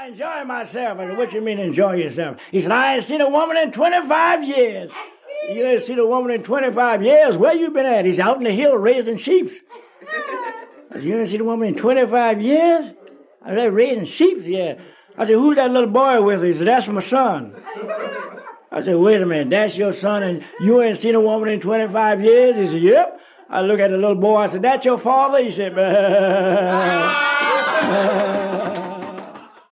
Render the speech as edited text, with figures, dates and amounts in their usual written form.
enjoying myself. I said, what you mean enjoy yourself? He said, I ain't seen a woman in 25 years. You ain't seen a woman in 25 years? Where you been at? He's out in the hill raising sheep. I said, you ain't seen a woman in 25 years? I said, raising sheep, yeah. I said, who's that little boy with you? He said, that's my son. I said, wait a minute, that's your son and you ain't seen a woman in 25 years? He said, yep. I look at the little boy, I said, that's your father? He said,